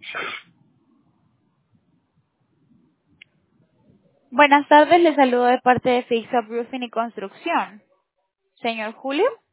Buenas tardes, le saludo de parte de Fix Up Roofing y Construcción. Señor Julio.